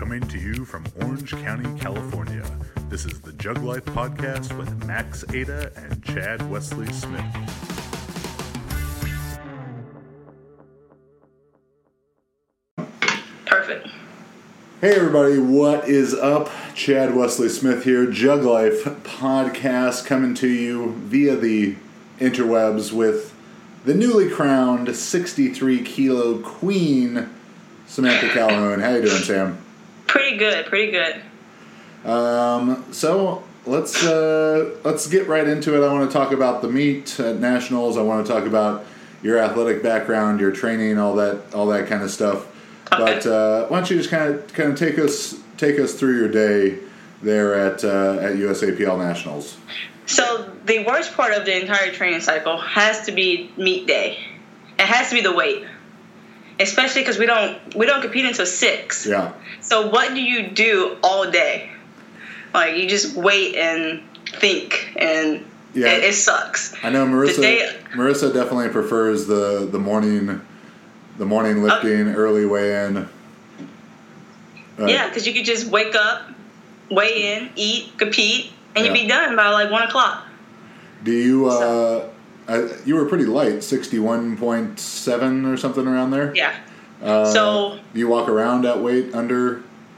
Coming to you from Orange County, California, this is the Jug Life Podcast with Max Ada and Chad Wesley Smith. Perfect. Hey everybody, what is up? Chad Wesley Smith here, Jug Life Podcast, coming to you via the interwebs with the newly crowned 63 kilo queen, Samantha Calhoun. How you doing, Sam? Pretty good. So let's get right into it. I want to talk about the meet at Nationals. I want to talk about your athletic background, your training, all that kind of stuff. Okay. But why don't you just kind of take us through your day there at USAPL Nationals? So the worst part of the entire training cycle has to be meet day. It has to be the weight, especially because we don't compete until 6. Yeah. So what do you do all day? Like, you just wait and think, and it sucks. I know Marissa definitely prefers the morning lifting, early weigh-in. Yeah, because you could just wake up, weigh in, eat, compete, and you'd be done by like 1 o'clock. Do you? You were pretty light, 61.7 or something around there. Yeah. Do you walk around at weight under?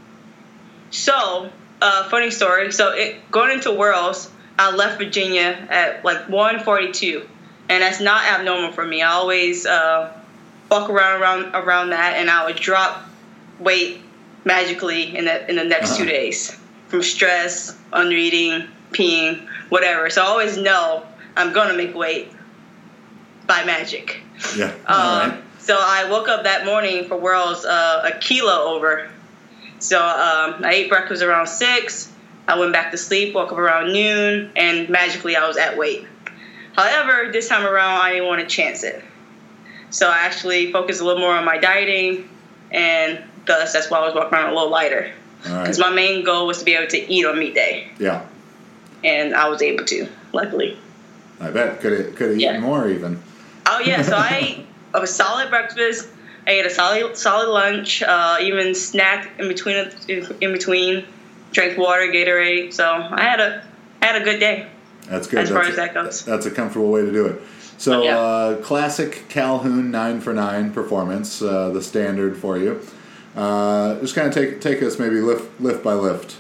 So, funny story. So, going into Worlds, I left Virginia at like 142, and that's not abnormal for me. I always walk around that, and I would drop weight magically in the next 2 days from stress, undereating, peeing, whatever. So I always know I'm gonna make weight by magic. Yeah. All right. So I woke up that morning for Worlds a kilo over. So I ate breakfast around 6. I went back to sleep, woke up around noon, and magically I was at weight. However, this time around I didn't want to chance it. So I actually focused a little more on my dieting, and thus that's why I was walking around a little lighter. Because my main goal was to be able to eat on meet day. Yeah. And I was able to, luckily. I bet. Could have eaten more even. Oh, yeah. So I ate a solid breakfast. I ate a solid lunch, even snacked in between, drank water, Gatorade. So I had a good day. That's good. As far as that goes. That's a comfortable way to do it. So, classic Calhoun 9 for 9 performance, the standard for you. Just kind of take us maybe lift by lift.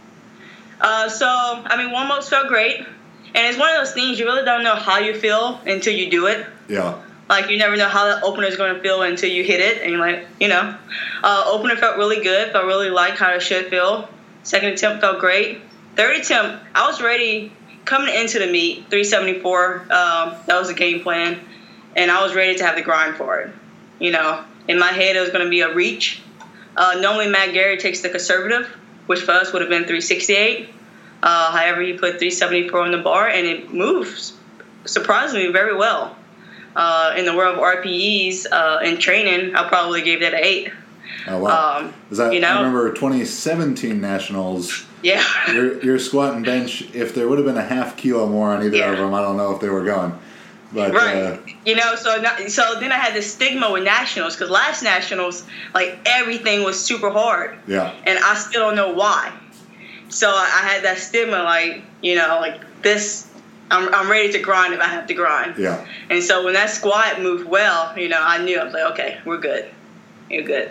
Warm-ups felt great. And it's one of those things you really don't know how you feel until you do it. Yeah. Like, you never know how the opener is going to feel until you hit it. And you're like, opener felt really good. Felt really like how it should feel. Second attempt felt great. Third attempt, I was ready. Coming into the meet, 374, that was the game plan, and I was ready to have the grind for it. In my head, it was going to be a reach. Normally, Matt Gary takes the conservative, which for us would have been 368. However, he put 374 on the bar, and it moves surprisingly very well. In the world of RPEs in training, I probably gave that an 8. Oh, wow. I remember 2017 Nationals. Yeah. Your squat and bench, if there would have been a half kilo more on either of them, I don't know if they were going. But, right. So then I had this stigma with Nationals, because last Nationals, like, everything was super hard. Yeah. And I still don't know why. So I had that stigma, like this, I'm ready to grind if I have to grind. Yeah. And so when that squat moved well, I knew, I was like, okay, we're good. You're good.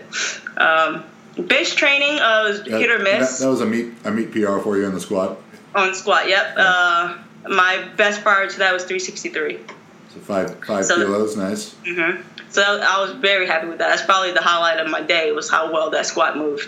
Bench training was hit or miss. That was a meet PR for you in the squat? On squat, yep. Yeah. My best prior to that was 363. So 5 kilos, nice. Mm-hmm. So I was very happy with that. That's probably the highlight of my day, was how well that squat moved.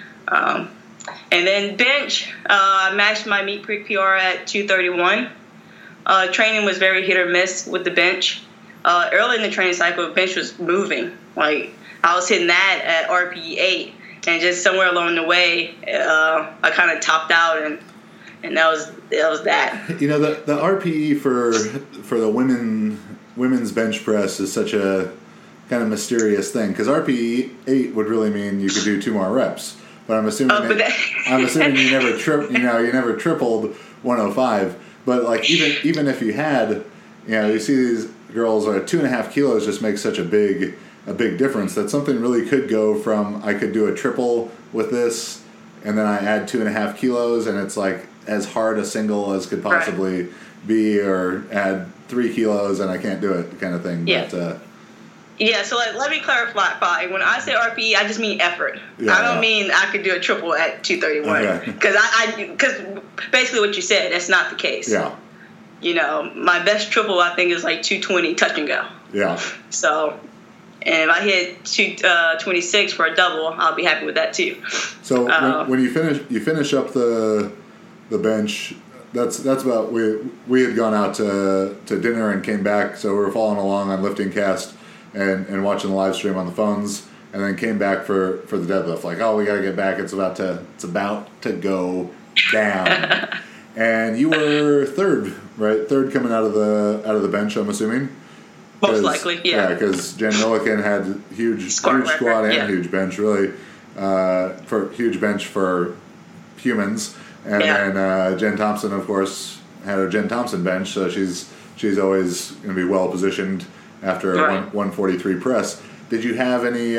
And then bench, I matched my meet PR at 231. Training was very hit or miss with the bench. Early in the training cycle, the bench was moving. Like, I was hitting that at RPE 8, and just somewhere along the way, I kind of topped out, and that was that. The RPE for the women's bench press is such a kind of mysterious thing, because RPE 8 would really mean you could do 2 more reps. But I'm assuming you never tripled 105. But like even if you had, you see these girls are 2.5 kilos just makes such a big difference that something really could go from I could do a triple with this, and then I add 2.5 kilos, and it's like as hard a single as could possibly be, or add 3 kilos and I can't do it, kind of thing. Yeah. But, yeah, so let me clarify. When I say RPE, I just mean effort. I don't mean I could do a triple at 231. Because basically what you said, that's not the case. Yeah. You know, my best triple, I think, is like 220 touch and go. Yeah. So, and if I hit 226 for a double, I'll be happy with that too. So when you finish up the bench, that's about, we had gone out to dinner and came back, so we were following along on Lifting Cast and watching the live stream on the phones, and then came back for the deadlift. Like, oh, we got to get back. It's about to go down. And you were third, right? Third coming out of the bench, I'm assuming. Most likely, yeah. Yeah, because Jen Milliken had huge squat and huge bench, really, for huge bench for humans. And then Jen Thompson, of course, had her Jen Thompson bench, so she's always going to be well positioned after a 143 press. Did you have any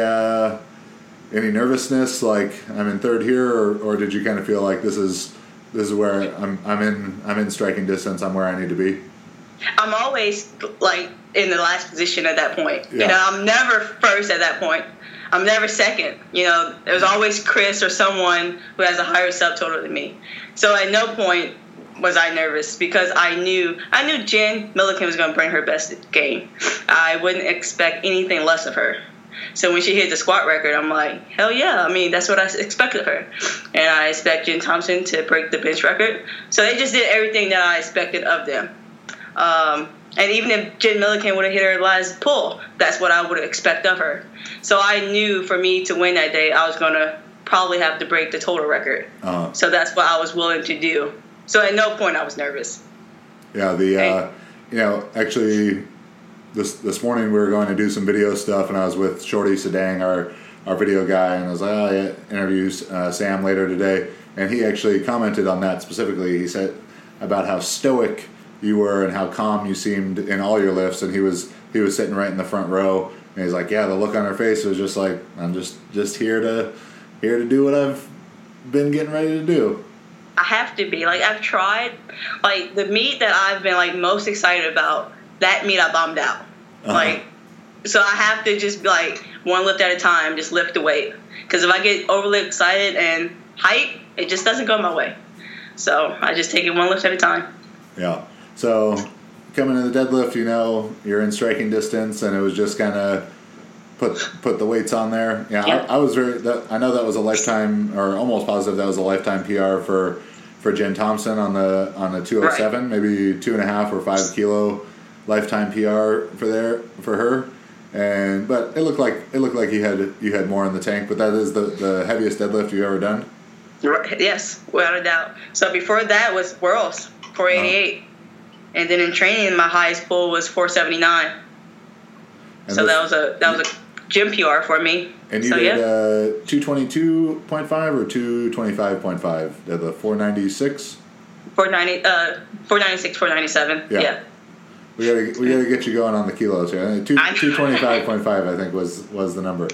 nervousness, like I'm in third here, or did you kind of feel like this is where I'm in striking distance, I'm where I need to be? I'm always like in the last position at that point. Yeah. You know, I'm never first at that point. I'm never second. You know, there's always Chris or someone who has a higher subtotal than me. So at no point was I nervous, because I knew Jen Milliken was going to bring her best game. I wouldn't expect anything less of her. So when she hit the squat record, I'm like, hell yeah. I mean, that's what I expected of her. And I expect Jen Thompson to break the bench record. So they just did everything that I expected of them. And even if Jen Milliken would have hit her last pull, that's what I would expect of her. So I knew for me to win that day, I was going to probably have to break the total record. So that's what I was willing to do. So at no point I was nervous. Yeah, actually this morning we were going to do some video stuff, and I was with Shorty Sedang, our video guy, and I was like, interview Sam later today, and he actually commented on that specifically. He said about how stoic you were and how calm you seemed in all your lifts, and he was sitting right in the front row, and he's like, yeah, the look on her face was just like, I'm just here to do what I've been getting ready to do. I have to be. Like, I've tried, like, the meet that I've been, like, most excited about, that meet I bombed out. Like, so I have to just be, like, one lift at a time, just lift the weight. Because if I get overly excited and hype, it just doesn't go my way. So I just take it one lift at a time. Yeah. So coming to the deadlift, you're in striking distance, and it was just kind of put the weights on there. Yeah, yep. I was I know that was a lifetime, or almost positive that was a lifetime PR for Jen Thompson on the 207, maybe 2.5 or 5 kilo lifetime PR for her. But it looked like you had more in the tank. But that is the heaviest deadlift you've ever done. Yes, without a doubt. So before that was Worlds 488, and then in training my highest pull was 479. So that was a gym PR for me. And you did 222.5 or 225.5? The 496? 496, 497. Yeah. We gotta get you going on the kilos here. 225.5 I think was the number.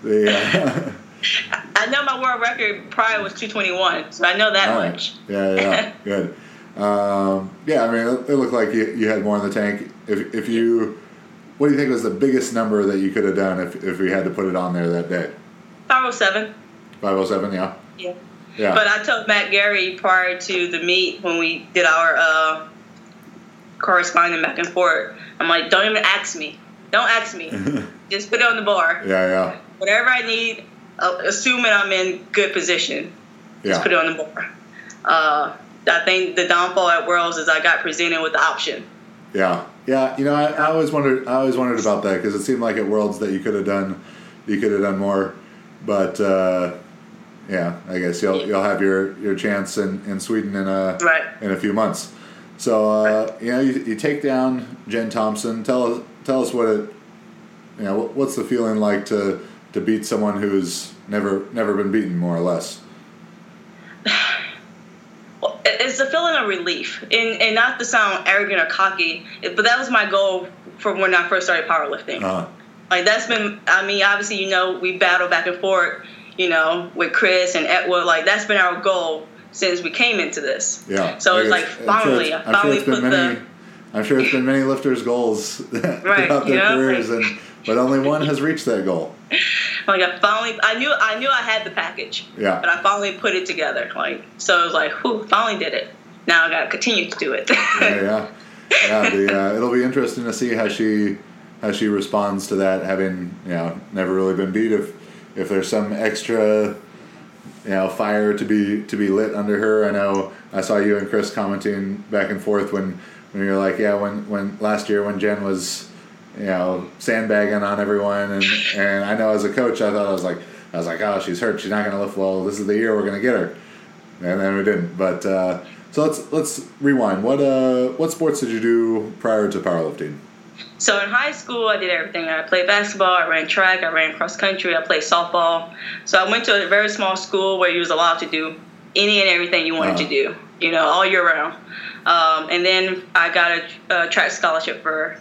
I know my world record prior was 221, so I know that much. Yeah, good. I mean, it looked like you had more in the tank. If you, what do you think was the biggest number that you could have done if we had to put it on there that day? 507. 507, yeah. Yeah. Yeah. But I told Matt Gary prior to the meet when we did our corresponding back and forth, I'm like, don't even ask me. Don't ask me. Just put it on the bar. Yeah. Whatever I need, assuming I'm in good position, just put it on the bar. I think the downfall at Worlds is I got presented with the option. Yeah. I always wondered about that, because it seemed like at Worlds that you could have done more, but I guess you'll have your chance in Sweden in a few months. So you take down Jen Thompson. Tell us what's the feeling like to beat someone who's never been beaten, more or less. It's a feeling of relief, and not to sound arrogant or cocky, but that was my goal from when I first started powerlifting. Like, that's been, I mean, obviously, we battle back and forth, with Chris and Edward. Like, that's been our goal since we came into this. Yeah. So it's like finally, I'm sure it's been many lifters' goals throughout their careers, but only one has reached that goal. Like, I knew I had the package. Yeah. But I finally put it together. Like, so it was like, finally did it. Now I gotta continue to do it. Yeah. It'll be interesting to see how she responds to that, having never really been beat. If there's some extra fire to be lit under her. I know I saw you and Chris commenting back and forth when you're like, when last year when Jen was sandbagging on everyone, and I know as a coach I was like, oh, she's hurt, she's not going to lift well, this is the year we're going to get her, and then we didn't. But so let's rewind. What sports did you do prior to powerlifting? So in high school, I did everything. I played basketball, I ran track, I ran cross country, I played softball. So I went to a very small school where you was allowed to do any and everything you wanted to do, all year round. And then I got a track scholarship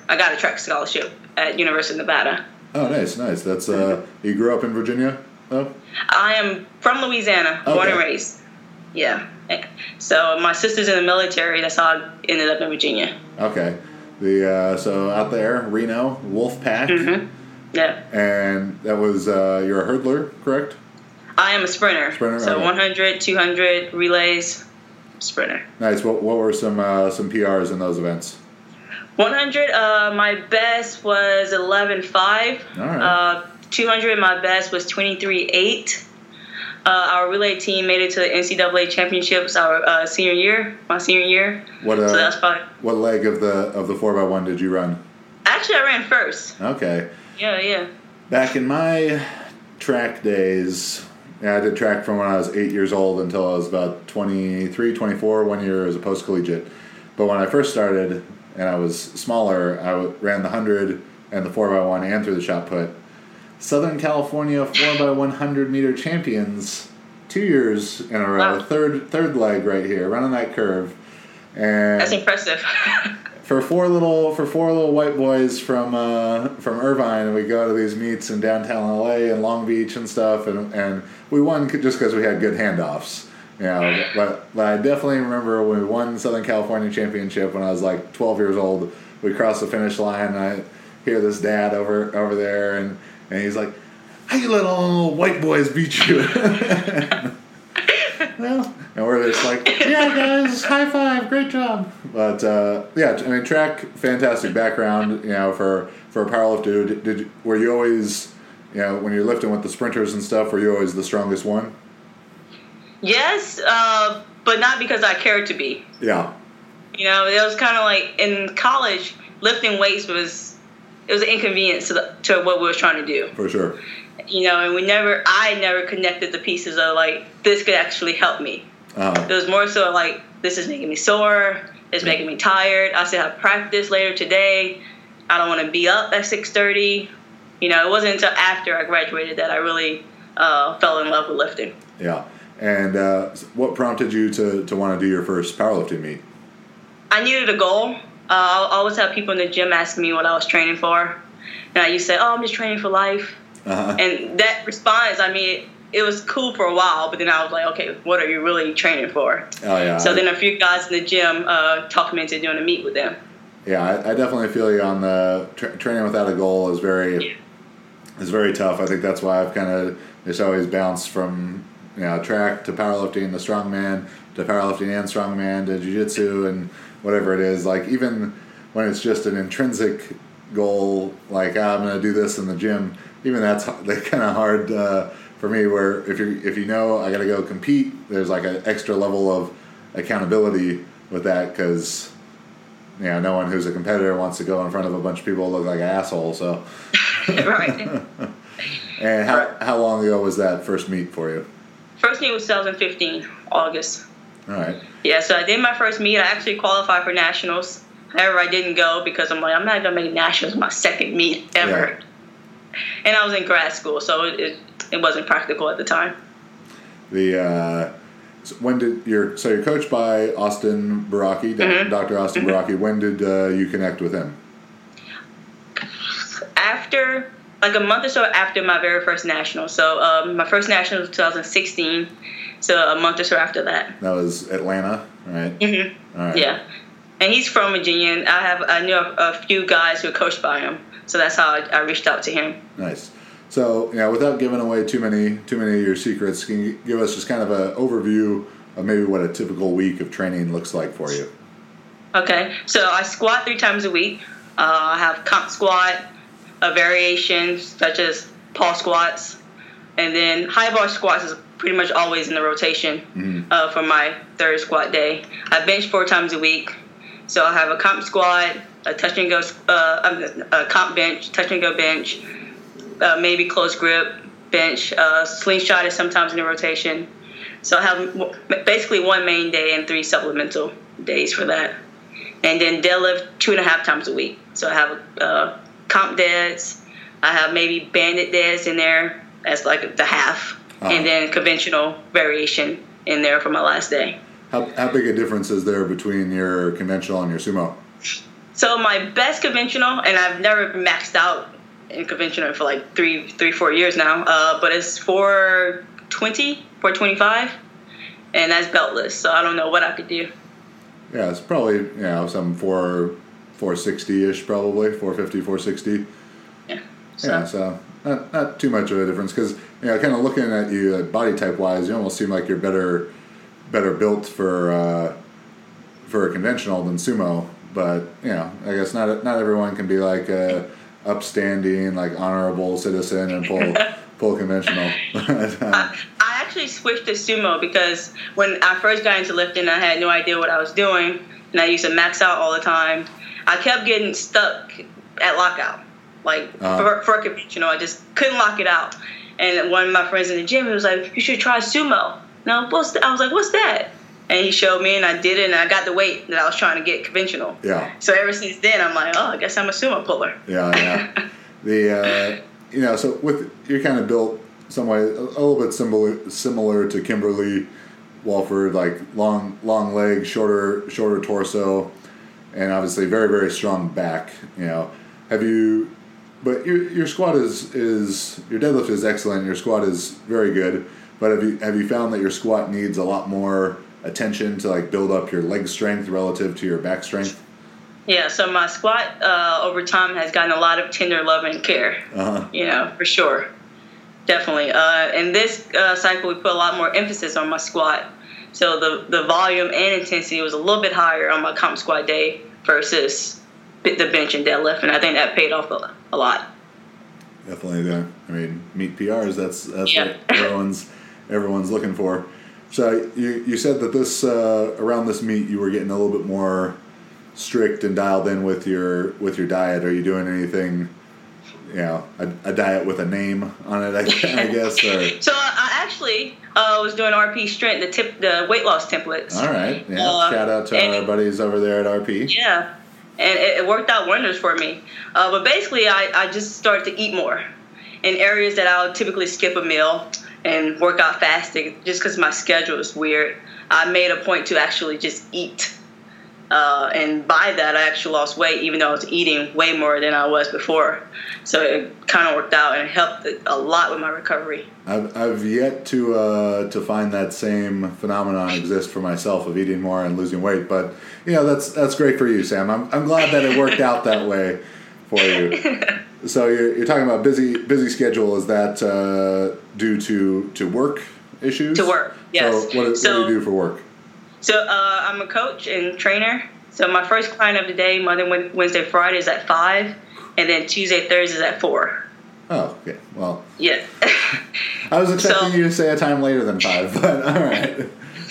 at University of Nevada. Oh, nice. That's you grew up in Virginia, though? I am from Louisiana, born and raised. Yeah. So my sister's in the military. That's how I ended up in Virginia. Okay. So out there, Reno, Wolfpack. Mm-hmm. Yeah. And that was you're a hurdler, correct? I am a sprinter. So 100, 200 relays, sprinter. Nice. What were some PRs in those events? 100, my best was 11.5. All right. 200, my best was 23.8. Our relay team made it to the NCAA championships my senior year. So that's probably. What leg of the 4x1 did you run? Actually, I ran first. Okay. Yeah. Back in my track days, I did track from when I was 8 years old until I was about 23, 24, 1 year as a post-collegiate. But when I first started and I was smaller, I ran the 100 and the 4x1 and through the shot put. Southern California 4x100 meter champions 2 years in a row. Wow. Third leg right here, running that curve. And that's impressive. for four little white boys from Irvine, we go to these meets in downtown LA and Long Beach and stuff, and we won just because we had good handoffs. But I definitely remember when we won Southern California Championship when I was like 12 years old. We crossed the finish line, and I hear this dad over there, and he's like, "How you let all the little white boys beat you?" Well, and we're just like, "Yeah, guys, high five, great job." But track, fantastic background. For a powerlifter, were you always, when you're lifting with the sprinters and stuff, were you always the strongest one? Yes, but not because I cared to be. Yeah. It was kind of like in college, lifting weights was an inconvenience to what we were trying to do. For sure. And I never connected the pieces of like, this could actually help me. It was more so like, this is making me sore, it's making me tired, I still have practice later today, I don't want to be up at 6:30. It wasn't until after I graduated that I really fell in love with lifting. Yeah. And what prompted you to want to do your first powerlifting meet? I needed a goal. I always have people in the gym asking me what I was training for. And I used to say, I'm just training for life. Uh-huh. And that response, it was cool for a while, but then I was like, okay, what are you really training for? Oh, yeah. So then a few guys in the gym talked me into doing a meet with them. Yeah, I definitely feel you on the training without a goal is very tough. I think that's why I've kind of just always bounced from track to powerlifting to strongman to powerlifting and strongman to jiu-jitsu and whatever it is. Like even when it's just an intrinsic goal, like I'm going to do this in the gym, even that's kind of hard for me. Where if I got to go compete, there's like an extra level of accountability with that because no one who's a competitor wants to go in front of a bunch of people and look like an asshole. So right. And how long ago was that first meet for you? First meet was 2015, August. All right. Yeah, so I did my first meet. I actually qualified for nationals. However, I didn't go because I'm like, I'm not going to make nationals my second meet ever. Yeah. And I was in grad school, so it wasn't practical at the time. You're coached by Austin Baraki, mm-hmm. Dr. Austin mm-hmm. Baraki. When did you connect with him? After like a month or so after my very first national. So my first national was 2016. So a month or so after that. That was Atlanta, right? Mm-hmm. All right. Yeah. And he's from Virginia. And I knew a few guys who were coached by him. So that's how I reached out to him. Nice. So, without giving away too many of your secrets, can you give us just kind of an overview of maybe what a typical week of training looks like for you? Okay. So I squat 3 times a week. I have comp squat, variations such as Paul squats, and then high bar squats is pretty much always in the rotation for my third squat day. I bench 4 times a week. So I have a comp squat, a touch and go, a comp bench, touch and go bench, maybe close grip bench, slingshot is sometimes in the rotation. So I have basically 1 main day and 3 supplemental days for that. And then deadlift 2.5 times a week. So I have comp deads. I have maybe banded deads in there as like the half. And then conventional variation in there for my last day. How big a difference is there between your conventional and your sumo? So my best conventional, and I've never maxed out in conventional for like 4 years now, but it's 420, 425, and that's beltless. So I don't know what I could do. Yeah, it's probably some 460-ish, probably 450, 460. Yeah. So not too much of a difference because kind of looking at you body type wise, you almost seem like you're better built for a conventional than sumo. But I guess not everyone can be like a upstanding, like honorable citizen and pull conventional. I actually switched to sumo because when I first got into lifting, I had no idea what I was doing, and I used to max out all the time. I kept getting stuck at lockout, for conventional. I just couldn't lock it out. And one of my friends in the gym, he was like, "You should try sumo." I was like, "What's that?" And he showed me, and I did it, and I got the weight that I was trying to get conventional. Yeah. So ever since then, I'm like, I guess I'm a sumo puller. Yeah. So you're kind of built some way a little bit similar to Kimberly Walford, like long legs, shorter torso, and obviously very, very strong back. Have you? But your squat is your deadlift is excellent. Your squat is very good. But have you found that your squat needs a lot more attention to like build up your leg strength relative to your back strength? Yeah, so my squat over time has gotten a lot of tender love and care. For sure, definitely. In this cycle, we put a lot more emphasis on my squat. So the volume and intensity was a little bit higher on my comp squat day versus the bench and deadlift, and I think that paid off a lot. Definitely, meet PRs. That's what everyone's looking for. So you said that this around this meet you were getting a little bit more strict and dialed in with your diet. Are you doing anything? A diet with a name on it, I guess. Or? So I actually was doing RP strength, the weight loss templates. All right. Yeah. Shout out to our buddies over there at RP. Yeah. And it worked out wonders for me. But basically, I just started to eat more in areas that I would typically skip a meal and work out fasting just because my schedule is weird. I made a point to actually just eat. And by that, I actually lost weight, even though I was eating way more than I was before. So it kind of worked out and it helped a lot with my recovery. I've yet to find that same phenomenon exist for myself of eating more and losing weight, but that's great for you, Sam. I'm glad that it worked out that way for you. So you're talking about busy schedule. Is that due to work issues? To work, yes. So what do you do for work? So I'm a coach and trainer. So my first client of the day, Monday, Wednesday, Friday is at 5, and then Tuesday, Thursday is at 4. Oh, okay. Well. Yeah. I was expecting you to say a time later than 5, but all right.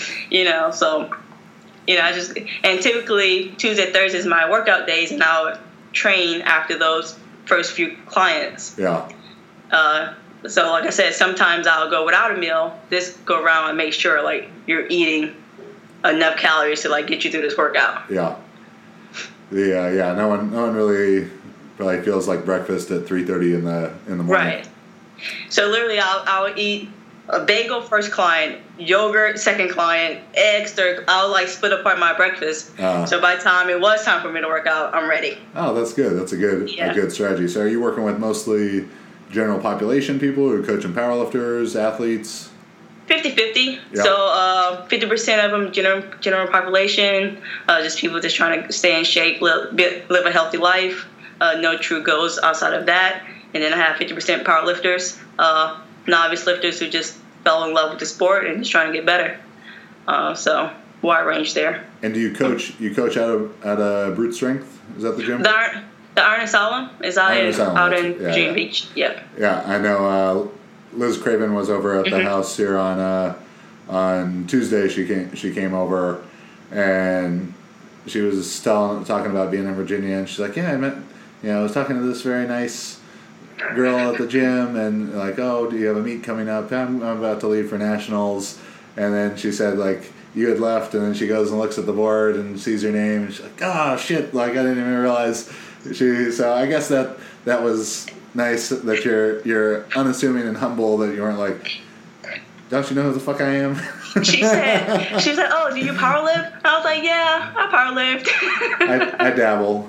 And typically Tuesday, Thursday is my workout days, and I'll train after those first few clients. Yeah. So like I said, sometimes I'll go without a meal. This go around and make sure like you're eating enough calories to like get you through this workout. Yeah. No one really probably feels like breakfast at 3:30 in the morning. Right. So literally, I'll eat a bagel first client, yogurt second client, eggs third. I'll like split apart my breakfast. So by the time it was time for me to work out, I'm ready. Oh, that's good. That's a good strategy. So are you working with mostly general population people who are coaching powerlifters, athletes? 50-50. Yep. So 50% of them general population, just people just trying to stay in shape, live a healthy life. No true goals outside of that. And then I have 50% powerlifters, novice lifters who just fell in love with the sport and just trying to get better. So wide range there. And do you coach? You coach out of Brute Strength? Is that the gym? The Iron Asylum is out in Virginia Beach. Yep. Yeah, I know. Liz Craven was over at the house here on Tuesday. She came over, and she was talking about being in Virginia, and she's like, "Yeah, I was talking to this very nice girl at the gym, and like, oh, do you have a meet coming up? I'm about to leave for nationals." And then she said, like, you had left, and then she goes and looks at the board and sees your name, and she's like, oh shit, like I didn't even realize. So I guess that was nice that you're unassuming and humble, that you weren't like, don't you know who the fuck I am? She said, oh, do you powerlift? I was like, yeah, I powerlift. I dabble.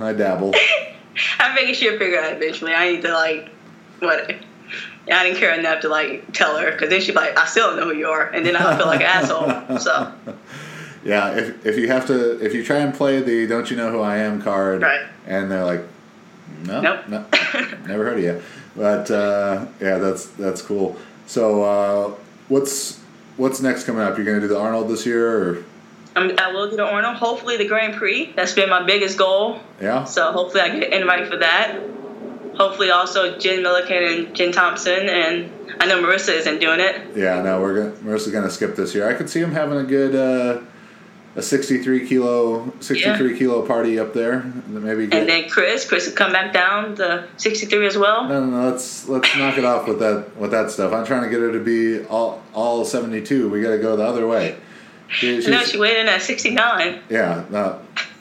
I figured she'd figure it out eventually. I need to like, what? I didn't care enough to like tell her, because then she'd be like, I still don't know who you are, and then I feel like an asshole. So. Yeah, if you try and play the "Don't you know who I am" card, right, and they're like, no, never heard of you, but yeah, that's cool. So what's next coming up? You're gonna do the Arnold this year, or? I will do the Arnold. Hopefully the Grand Prix. That's been my biggest goal. Yeah. So hopefully I get an invite for that. Hopefully also Jen Milliken and Jen Thompson, and I know Marissa isn't doing it. Yeah, no, Marissa's gonna skip this year. I could see him having a good. A 63 kilo party up there. Maybe. And then Chris would come back down to 63 as well. No. Let's knock it off with that stuff. I'm trying to get her to be all 72. We got to go the other way. She weighed in at 69. Yeah. No,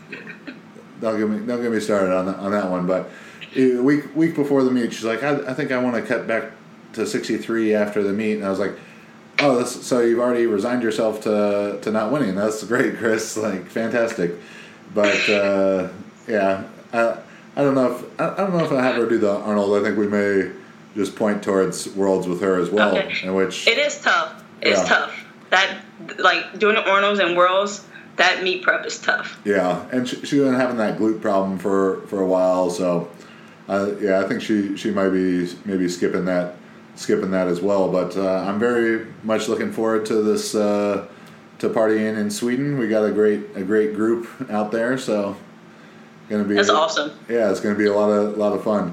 don't get me started on that one. But week before the meet, she's like, I think I want to cut back to 63 after the meet, and I was like, oh, so you've already resigned yourself to not winning. That's great, Chris. Like, fantastic. But yeah, I don't know if I have her do the Arnold. I think we may just point towards Worlds with her as well. Okay. In which it is tough. It's tough. That, like, doing the Arnolds and Worlds, that meet prep is tough. Yeah, and she's been having that glute problem for a while. So yeah, I think she might be maybe skipping that as well, but I'm very much looking forward to this to partying in Sweden. We got a great group out there, so that's awesome. Yeah, it's gonna be a lot of fun.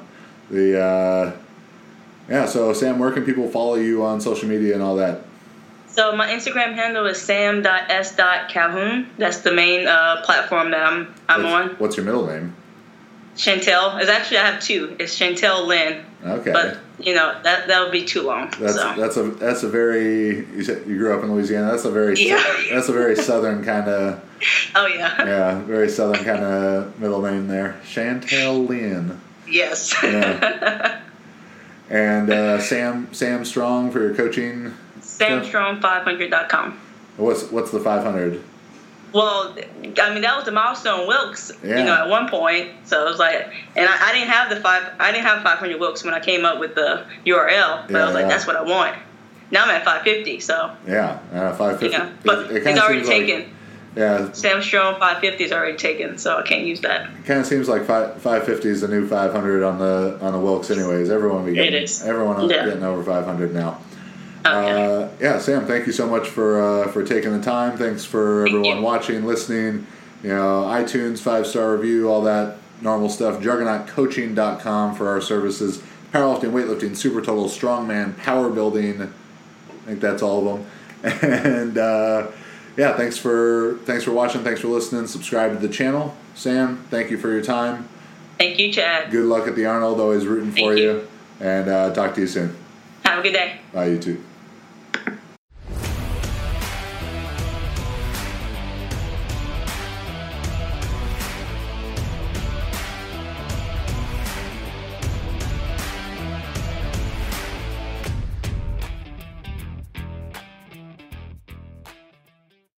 So Sam, where can people follow you on social media and all that? So my Instagram handle is sam.s.calhoun. That's the main platform that I'm on. What's your middle name? Chantel. I have two. It's Chantel Lynn. Okay. But that would be too long. That's a very, you said you grew up in Louisiana. That's a very southern kind of. Oh yeah. Yeah, very southern kind of middle name there, Chantel Lynn. Yes. Yeah. And Sam Strong for your coaching. SamStrong500.com. What's the 500? Well, I mean, that was the milestone Wilks, at one point. So it was like, and I didn't have 500 Wilks when I came up with the URL, but I was like, that's what I want. Now I'm at 550, so. Yeah, 550. But it's already taken. Yeah. Sam Strong 550 is already taken, so I can't use that. It kind of seems like 550 is the new 500 on the Wilks, anyways. Everyone getting over 500 now. Okay. Sam, thank you so much for taking the time. Thanks for everyone watching, listening. iTunes, 5-star review, all that normal stuff. JuggernautCoaching.com for our services. Powerlifting, weightlifting, super total, strongman, power building. I think that's all of them. And thanks for watching. Thanks for listening. Subscribe to the channel. Sam, thank you for your time. Thank you, Chad. Good luck at the Arnold. Always rooting for you. And talk to you soon. Have a good day. Bye, you too.